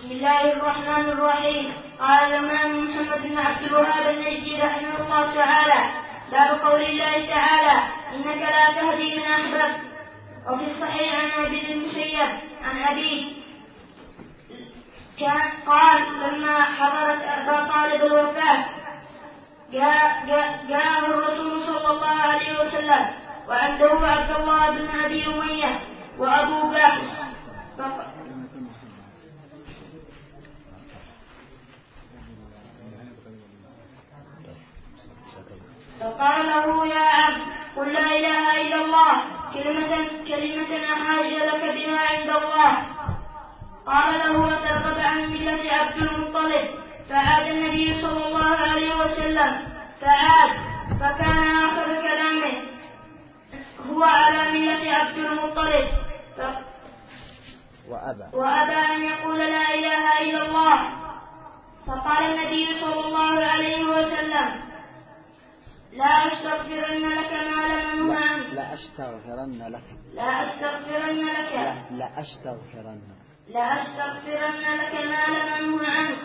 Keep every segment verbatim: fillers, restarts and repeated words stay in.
بسم الله الرحمن الرحيم. قال الإمام محمد بن عبد الوهاب النجدي رحمه الله تعالى: باب قول الله تعالى: إنك لا تهدي من أحببت. وفي الصحيح عن أبي المسيب عن أبيه قال: لما حضرت أبا طالب الوفاة جاءه الرسول صلى الله عليه وسلم وعنده عبد الله بن أبي أمية وأبو بكر، فقال له: يا عبد، قل لا إله إلا الله، كلمة كلمة أحاج لك بها عند الله. قال له: أترغب عن ملة عبد المطلب؟ فعاد النبي صلى الله عليه وسلم فعاد فكان آخر كلامه: هو على ملة عبد المطلب. وأبى وأبى أن يقول لا إله إلا الله. فقال النبي صلى الله عليه وسلم: لا أستغفرن لك ما لم أنه عنك. لا أستغفرن لك لا أستغفرن لك لا, لا أستغفرن لا أستغفرن لك ما لم أنه عنك.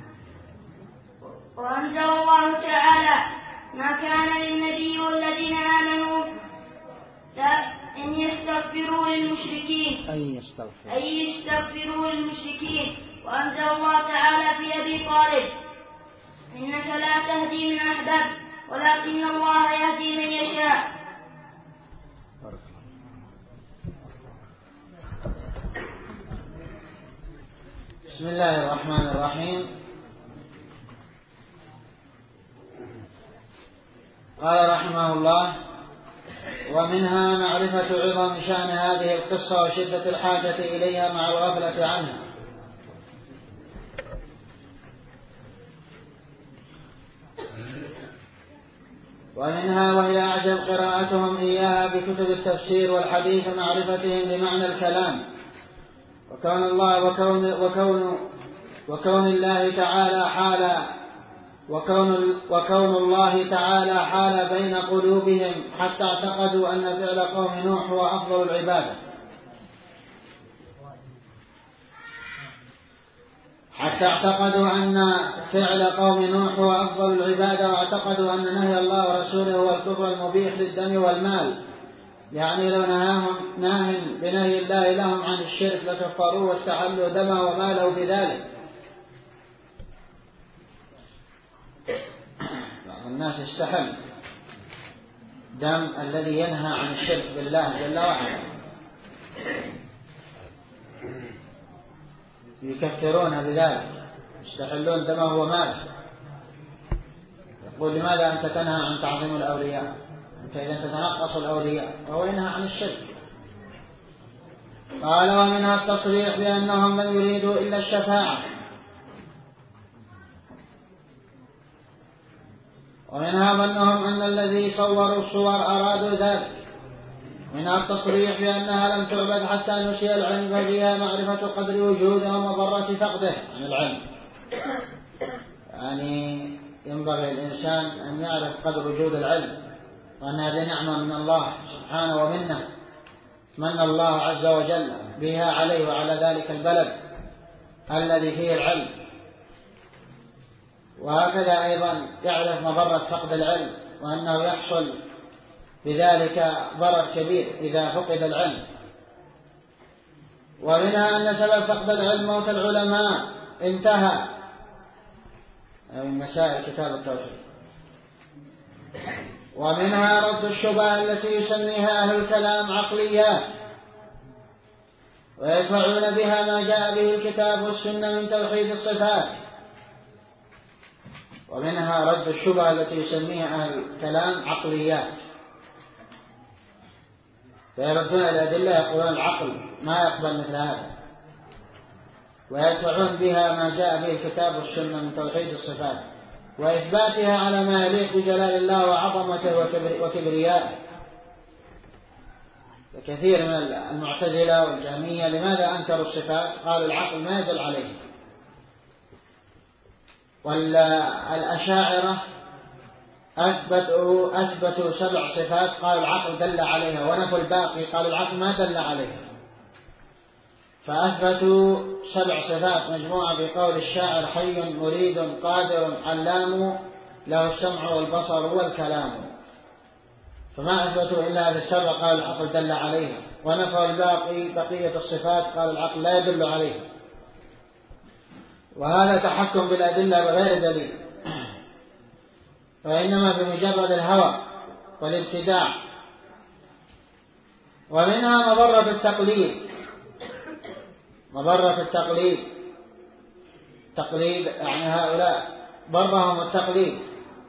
وأنزل الله تعالى: ما كان للنبي والذين آمنوا أن يستغفروا للمشركين أن يستغفروا أن يستغفروا للمشركين. وأنزل الله تعالى في أبي طالب: إنك لا تهدي من أحببت ولكن الله يهدي من يشاء. بسم الله الرحمن الرحيم. قال رحمه الله: ومنها معرفة عظم شأن هذه القصة وشدة الحاجة إليها مع الغفلة عنها. ومنها وهي أعجب قراءتهم إياها بكتب التفسير والحديث معرفتهم بمعنى الكلام، وكون الله وكون وكون وكون الله تعالى حال وكون وكون الله تعالى حال بين قلوبهم حتى اعتقدوا أن فعل قوم نوح هو أفضل العبادة حتى اعتقدوا أن فعل قوم نوح هو أفضل العبادة واعتقدوا أن نهي الله ورسوله هو الكفر المبيح للدم والمال. يعني لو نهاهم ناه بنهي الله لهم عن الشرك لكفروا واستحلوا دمه وماله بذلك. بعض الناس يستحل دم الذي ينهى عن الشرك بالله جل وعلا، يكفرون بذلك، يستحلون دمه وماله. يقول: لماذا أنت تنهى عن تعظيم الأولياء؟ أنت إذا تتنقص الأولياء، وهو ينهى عن الشرك. قال: ومنها التصريح بأنهم لم يريدوا إلا الشفاعة. ومنها ظنهم أن الذي صوروا الصور أرادوا ذلك. منها التصريح بأنها لم تعبد حتى نسي العلم، ففيها معرفة قدر وجوده ومضرة فقده عن العلم. يعني ينبغي الإنسان أن يعرف قدر وجود العلم، وأن هذه نعمة من الله سبحانه ومنه من الله عز وجل بها عليه وعلى ذلك البلد الذي فيه العلم. وهكذا أيضا يعرف مضرة فقد العلم، وأنه يحصل بذلك ضرر كبير إذا فقد العلم. ومنها أن سبب فقد العلم موت العلماء. انتهى من مسائل كتاب التوحيد. ومنها رد الشبهة التي يسميها أهل الكلام عقليات، ويدفعون بها ما جاء به الكتاب والسنة من توحيد الصفات. ومنها رد الشبهة التي يسميها أهل الكلام عقليات، فيردون الأدلة يقولون العقل ما يقبل مثل هذا، ويدفعون بها ما جاء به الكتاب والسنة من توحيد الصفات وإثباتها على ما يليق بجلال الله وعظمته وكبريائه. فكثير من المعتزلة والجهمية لماذا أنكروا الصفات؟ قالوا العقل ما يدل عليه. والأشاعرة أثبتوا, أثبتوا سبع صفات قالوا العقل دل عليها، ونفوا الباقي قالوا العقل ما دل عليها. فأثبتوا سبع صفات مجموعة بقول الشاعر: حي مريد قادر علام له السمع والبصر والكلام. فما أثبتوا إلا هذه السبع قال العقل دل عليها، ونفوا الباقي بقية الصفات قال العقل لا يدل عليها. وهذا تحكم بالأدلة بغير دليل، وإنما بمجرد الهوى والابتداع. ومنها مضرة التقليد، مضرة التقليد تقليد يعني هؤلاء ضرهم التقليد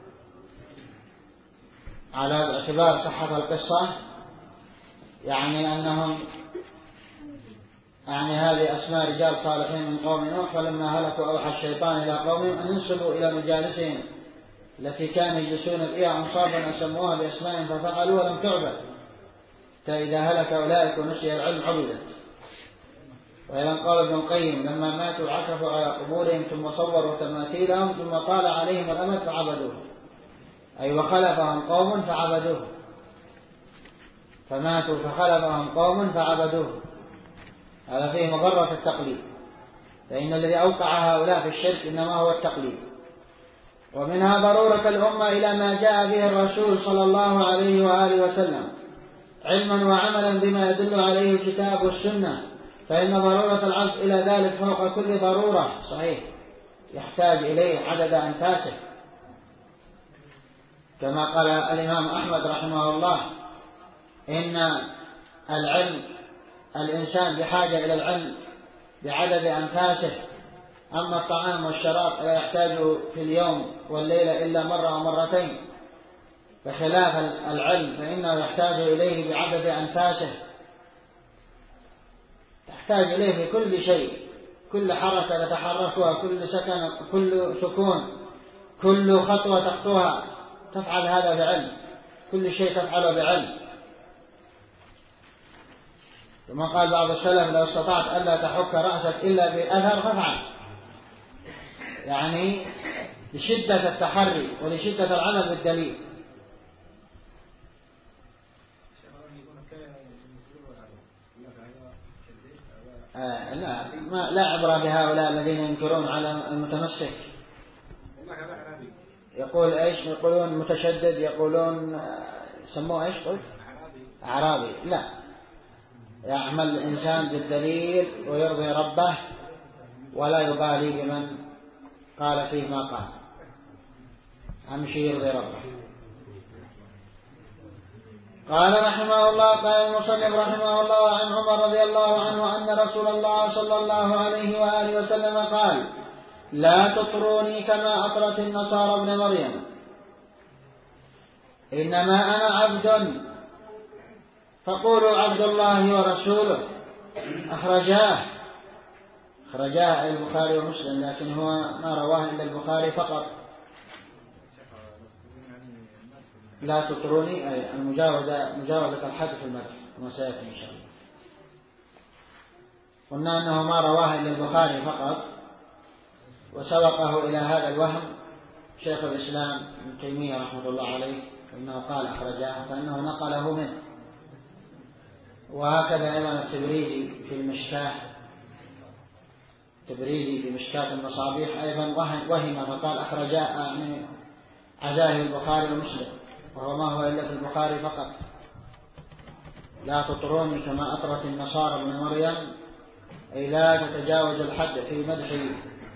على اعتبار صحة القصة، يعني أنهم يعني هذه أسماء رجال صالحين من قوم نوح، فلما هلكوا أوحى الشيطان إلى قومهم أن ينسبوا إلى مجالسهم التي كانوا يجلسون فيها أنصابا وسموها بأسماء ففعلوا ولم تعبد، حتى إذا هلك أولئك ونسي العلم عبدت. وإذا قال ابن القيم: لما ماتوا عكفوا على قبورهم ثم صوروا تماثيلهم ثم طال عليهم الأمد فعبدوه، أي وخلفهم قوم فعبدوه، فماتوا فخلفهم قوم فعبدوه. هذا فيه مضرة التقليد، فإن الذي أوقع هؤلاء في الشرك إنما هو التقليد. ومنها ضرورة الأمة إلى ما جاء به الرسول صلى الله عليه وآله وسلم علما وعملا بما يدل عليه الكتاب والسنة، فإن ضرورة العبد إلى ذلك فوق كل ضرورة. صحيح، يحتاج إليه عدد أنفاسه، كما قال الإمام أحمد رحمه الله: إن العلم الإنسان بحاجة إلى العلم بعدد أنفاسه، أما الطعام والشراب لا يحتاج في اليوم والليلة إلا مرة ومرتين، بخلاف العلم فإنه يحتاج إليه بعدد أنفاسه، تحتاج إليه في كل شيء، كل حركة تتحركها، كل سكن، كل سكون، كل خطوة تخطوها تفعل هذا بعلم، كل شيء تفعله بعلم. كما قال بعض السلف: لو استطعت ألا تحك رأسك إلا بأثر فافعل، يعني لشدة التحري ولشدة العمل بالدليل. آه لا ما لا عبرة بهؤلاء الذين ينكرون على المتمسك. يقول ايش؟ يقولون متشدد، يقولون سموه ايش؟ قلت أعرابي. لا، يعمل الإنسان بالدليل ويرضي ربه ولا يبالي بمن قال فيه ما قال، أهم شيء يرضي ربه. قال رحمه الله: قال المصنف رحمه الله عن عمر رضي الله عنه أن رسول الله صلى الله عليه وآله وسلم قال: لا تطروني كما أطرت النصارى ابن مريم، إنما أنا عبد فقولوا عبد الله ورسوله. أخرجاه أخرجاه البخاري ومسلم، لكن هو ما رواه إلا البخاري فقط. لا تطروني أي المجاوزة، مجاوزة الحد في المدح، كما سيأتي إن شاء الله. قلنا أنه ما رواه إلا البخاري فقط، وسبقه إلى هذا الوهم شيخ الإسلام ابن تيمية رحمه الله عليه، إنه قال أخرجاه، فإنه نقله منه. وهكذا أيضا التبريزي في المشكاة، التبريزي في مشكاة المصابيح أيضا وهم فقال أخرجاه، يعني عزاه البخاري ومسلم، وهو ما هو إلا في البخاري فقط. لا تطروني كما أطرت النصارى ابن مريم، أي لا تتجاوز الحد في مدحي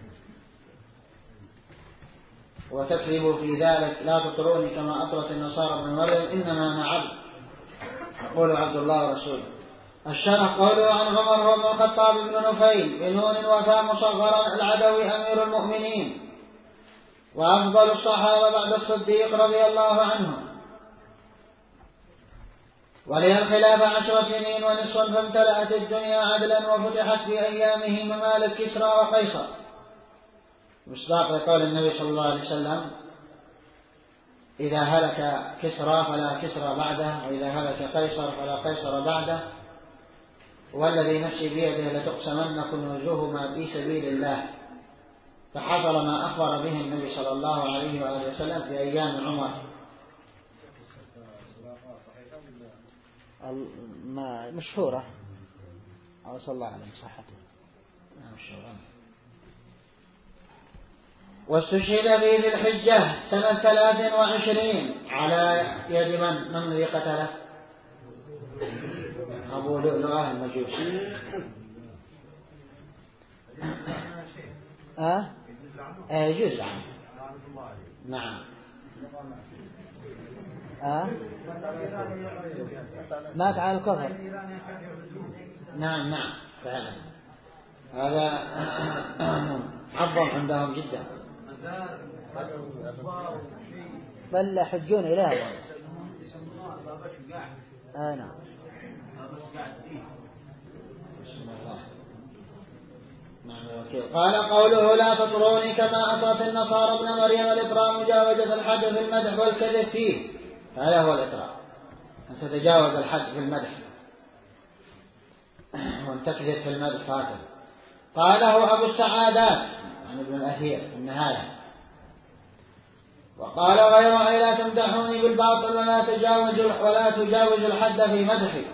وتكذب في ذلك. لا تطروني كما أطرت النصارى ابن مريم، إنما أنا عبد أقول عبد الله ورسوله. الشرح قوله عن عمر هو ابن الخطاب بن نفيل بنون وفاء مصغرا العدوي أمير المؤمنين، وأفضل الصحابة بعد الصديق رضي الله عنه، ولي الخلافة عشر سنين ونصفا، فامتلأت الدنيا عدلا وفتحت في أيامه ممالك كسرى وقيصر، مصداق لقول النبي صلى الله عليه وسلم: إذا هلك كسرى فلا كسرى بعده، وإذا هلك قيصر فلا قيصر بعده، والذي نفسي بيده لتقسمن كنوزهما في سبيل الله. فحصل ما أخبر به النبي صلى الله عليه وآله وسلم في أيام عمر. مشهورة أو صلى الله عليه صحته. واستشهد في ذي الحجة سنة ثلاث وعشرين على يد من؟ من الذي قتله؟ أبو لؤلؤة المجوسي. أه؟ يجوز عنه. نعم. أه؟ مات على الكفر. نعم نعم فعلا هذا عظم عندهم جدا. بل يحجون إليه. آه نعم. قال قوله لا تطروني كما أطرت النصارى ابن مريم الإطراء مجاوزة الحد في المدح والكذب فيه. هذا هو الإطراء، أن تتجاوز الحد في المدح وأن تكذب في المدح هكذا. قاله أبو السعادات عن ابن الأثير في النهاية. وقال غير أي لا تمدحوني بالباطل ولا تجاوز ولا تجاوز الحد في مدحي.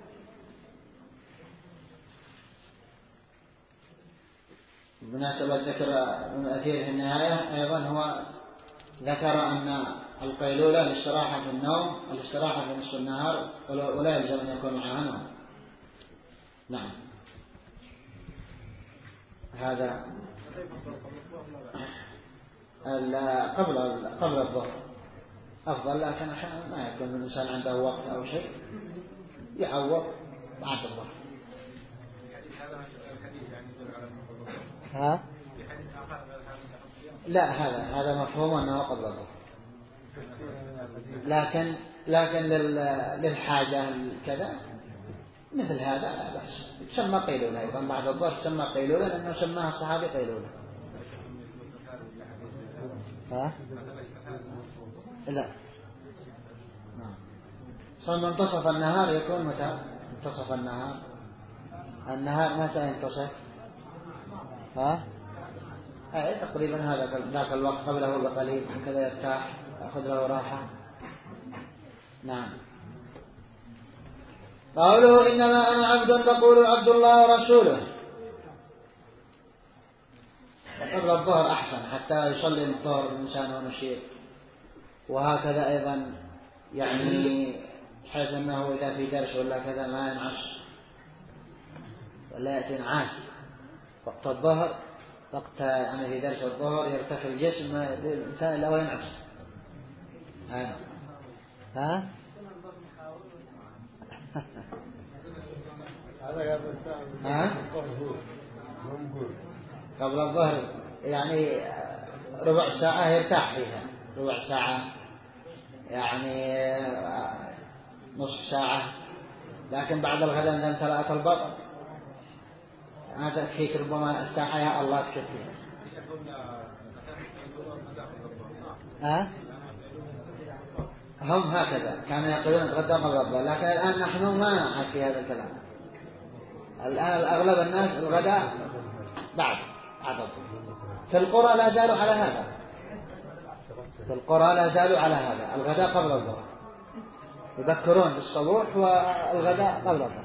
بمناسبة ذكر ابن الأثير في النهاية أيضا هو ذكر أن القيلولة للاستراحة في النوم والاستراحة في نصف النهار ولا يلزم أن يكون معها نوم. نعم هذا قبل قبل الظهر أفضل، لكن أحيانا ما يكون الإنسان عنده وقت أو شيء يعوض بعد الظهر. ها؟ لا هذا هذا مفهوم أنه قبل الظهر، لكن لكن للحاجة كذا مثل هذا لا بأس. تسمى قيلولة أيضا بعد الظهر، تسمى قيلولة لأنه سماها الصحابي قيلولة. ها؟ لا صار منتصف النهار يكون متى؟ منتصف النهار النهار متى ينتصف؟ ها؟ أي تقريبا هذا ذاك الوقت قبله بقليل هكذا يرتاح يأخذ له راحة. نعم. قوله إنما أنا عبد تقول عبد الله ورسوله. قبل الظهر أحسن حتى يصلي الظهر الإنسان ونشيط. وهكذا أيضا يعني حيث أنه إذا في درس ولا كذا ما ينعس ولا يأتي نعاس وقت الظهر، وقت يعني في درس الظهر يرتخي الجسم الإنسان لا ينعس. ها؟ ها؟ ها؟ قبل الظهر يعني ربع ساعة يرتاح فيها، ربع ساعة يعني نصف ساعة، لكن بعد الغداء إذا امتلأت البطن ما تكفيك ربما الساعة يا الله تكفيها. ها؟ هم هكذا كانوا يقولون تغدى قبل الظهر، لكن الآن نحن ما نعرف في هذا الكلام. الآن أغلب الناس الغداء بعد بعد الظهر. في القرى لا زالوا على هذا، في القرى لا زالوا على هذا، الغداء قبل الظهر، يبكرون بالصبوح والغداء قبل الظهر.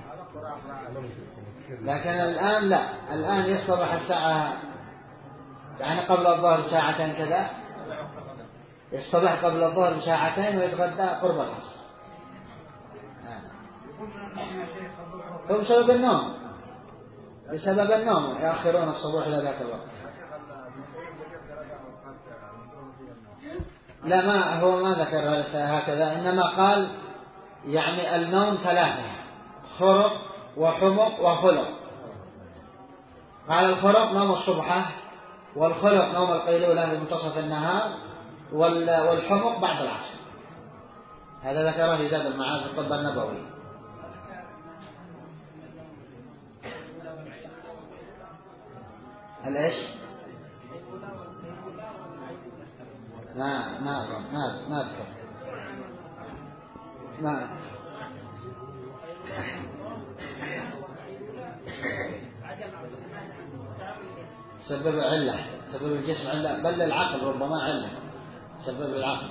لكن الآن لا، الآن يصبح الساعة يعني قبل الظهر ساعتين كذا، يصبح قبل الظهر بساعتين ويتغدى قرب العصر. هو بسبب النوم، بسبب النوم يأخرون الصبوح إلى ذاك الوقت. لا ما هو ما ذكر هكذا، إنما قال يعني النوم ثلاثة: خرق وحمق وخلق. قال الخرق نوم الصبحة، والخلق نوم القيلولة في منتصف النهار، والحمق بعد العصر. هذا ذكره في زاد المعاد في الطب النبوي. الإيش؟ ما ما أظن ما ما أذكر ما سبب علة، سبب الجسم علة، بل العقل ربما علة، سبب العقل.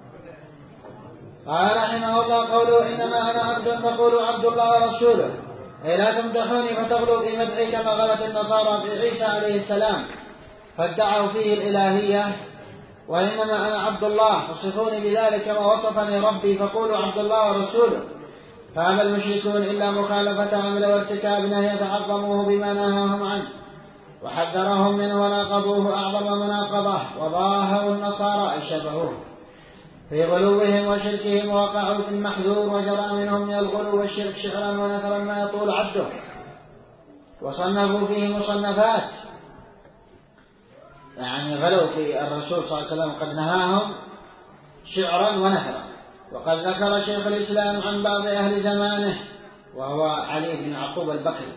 قال رحمه الله قوله إنما أنا عبد تقول عبد الله ورسوله. أي لا تمدحوني فتغلوا في مدحي كما غلت النصارى في عيسى عليه السلام فادعوا فيه الإلهية، وإنما أنا عبد الله فصفوني بذلك كما وصفني ربي فقولوا عبد الله ورسوله. فأبى المشركون إلا مخالفة أمر وارتكاب نهي فعظموه بما نهاهم عنه وحذرهم منه وناقضوه أعظم مناقضة، وضاهوا النصارى أي شبهوه في غلوهم وشركهم ووقعوا في المحذور، وجرى منهم من الغلو والشرك شعرا ونثرا ما يطول عده، وصنفوا فيه مصنفات يعني غلوا في الرسول صلى الله عليه وسلم قد نهاهم شعرا ونثرا. وقد ذكر شيخ الإسلام عن بعض أهل زمانه وهو علي بن يعقوب البكري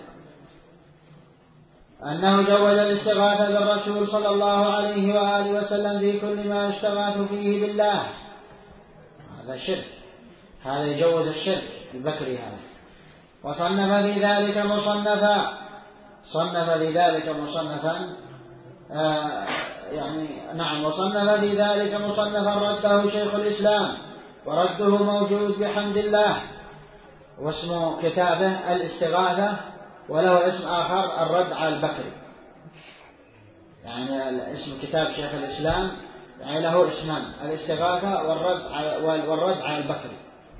أنه جوز الاستغاثة بالرسول صلى الله عليه وآله وسلم في كل ما يستغاث فيه بالله. هذا شرك، هذا يجوز الشرك البكري هذا. وصنف في ذلك مصنفا صنف في ذلك مصنفا آه يعني نعم وصنف في ذلك مصنفا رده شيخ الإسلام، ورده موجود بحمد الله، واسم كتابه الاستغاثة، وله اسم آخر الرد على البكري. يعني اسم كتاب شيخ الإسلام يعني له اسمان، الاستغاثة والرد على والرد على البكري.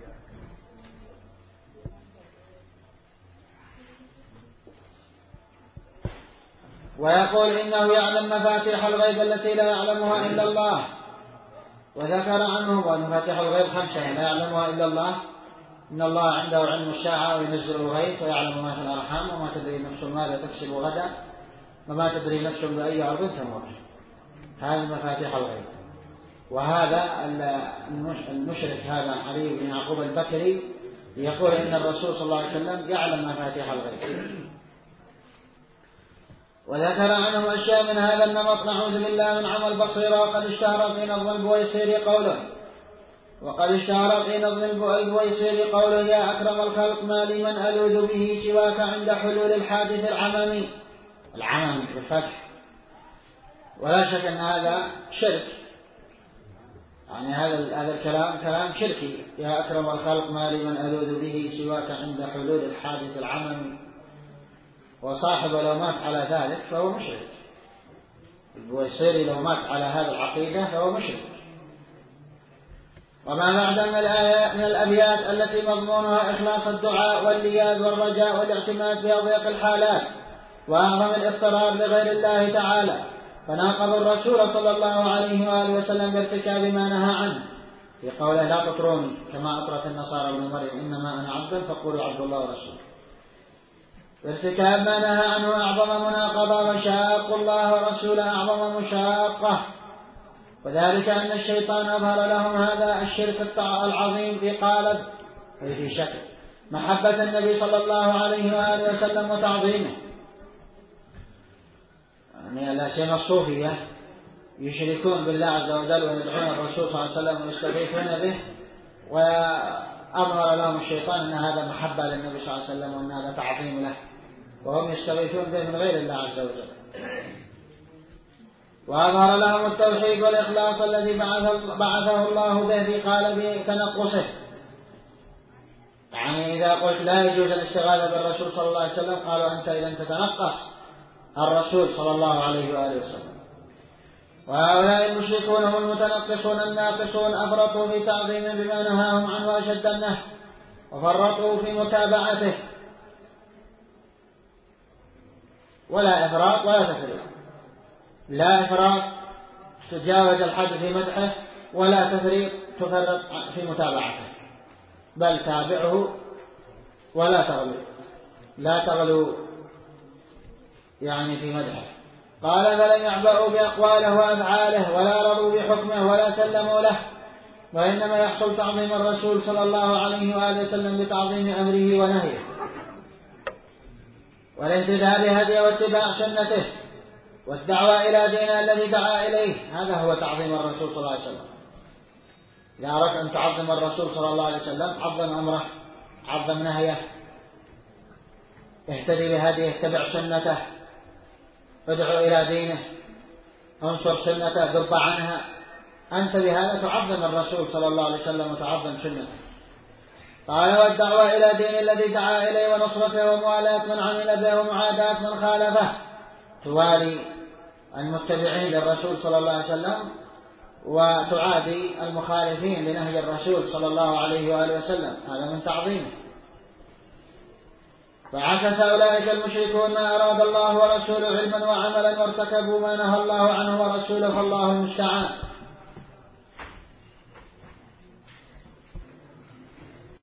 ويقول إنه يعلم مفاتيح الغيب التي لا يعلمها إلا الله، وذكر عنه ومفاتيح الغيب خمسة لا يعلمها إلا الله. إن الله عنده علم الساعة وينزل الغيث ويعلم ما في الأرحام وما تدري نفس ماذا تكسب غدا وما تدري نفس بأي أرض تموت. هذه مفاتيح الغيب. وهذا المشرك هذا علي بن يعقوب البكري يقول إن الرسول صلى الله عليه وسلم يعلم مفاتيح الغيب. وذكر عنهم أشياء من هذا النمط نعوذ بالله من عمى البصيرة. وقد اشتهر في نظم البويصيري قوله وقد اشتهر في نظم البويصيري قوله يا أكرم الخلق ما لي من ألوذ به سواك عند حلول الحادث العممي. العممي بالفتح. ولا شك أن هذا شرك، يعني هذا هذا الكلام كلام شركي. يا أكرم الخلق ما لي من ألوذ به سواك عند حلول الحادث العممي. وصاحب لو مات على ذلك فهو مشرك. البويصيري لو مات على هذا العقيدة فهو مشرك. وما بعد من الآيات من الأبيات التي مضمونها إخلاص الدعاء واللياذ والرجاء والاعتماد في أضيق الحالات وأعظم الاضطرار لغير الله تعالى، فناقض الرسول صلى الله عليه وآله وسلم بارتكاب ما نهى عنه في قوله لا تطروني كما أطرت النصارى ابن مريم إنما أنا عبد فقولوا عبد الله ورسوله. بارتكاب ما نهى عنه أعظم مناقضة، وشاق الله ورسوله أعظم مشاقة. وذلك أن الشيطان أظهر لهم هذا الشرك العظيم في قالب أي في شكل محبة النبي صلى الله عليه وآله وسلم وتعظيمه. يعني لا سيما الصوفية يشركون بالله عز وجل ويدعون الرسول صلى الله عليه وسلم ويستغيثون به، وأظهر لهم الشيطان أن هذا محبة للنبي صلى الله عليه وسلم وأن هذا تعظيم له، وهم يستغيثون به من غير الله عز وجل. وأظهر لهم التوحيد والإخلاص الذي بعثه الله به في قالب تنقصه. يعني إذا قلت لا يجوز الاستغاثة بالرسول صلى الله عليه وسلم قالوا أنت إذا تتنقص الرسول صلى الله عليه وآله وسلم. وهؤلاء المشركون هم المتنقصون الناقصون أفرطوا في تعظيم بما نهاهم عنه أشد النهي، وفرطوا في متابعته، ولا إفراط ولا تفريط. لا إفراط تجاوز الحد في مدحه، ولا تفريط تفرط في متابعته، بل تابعه ولا تغلو لا تغلو يعني في مدحه. قال فلم يعبأوا بأقواله وأفعاله ولا رضوا بحكمه ولا سلموا له، وإنما يحصل تعظيم الرسول صلى الله عليه وآله وسلم بتعظيم أمره ونهيه والاهتداء بهديه واتباع سنته والدعوة إلى دينه الذي دعا إليه. هذا هو تعظيم الرسول صلى الله عليه وسلم. إذا أردت أن تعظم الرسول صلى الله عليه وسلم عظم أمره، عظم نهيه، اهتدي بهديه، اتبع سنته، ادعو إلى دينه، انصر سنته، ذب عنها. أنت بهذا تعظم الرسول صلى الله عليه وسلم وتعظم سنته. قال والدعوة إلى دين الذي دعا إليه ونصرته وموالاة من عمل به ومعاداة من خالفه، توالي المتبعين للرسول صلى الله عليه وسلم وتعادي المخالفين لنهج الرسول صلى الله عليه وآله وسلم، هذا من تعظيمه. فعكس أولئك المشركون ما أراد الله ورسوله علما وعملا وارتكبوا ما نهى الله عنه ورسوله، فالله المستعان.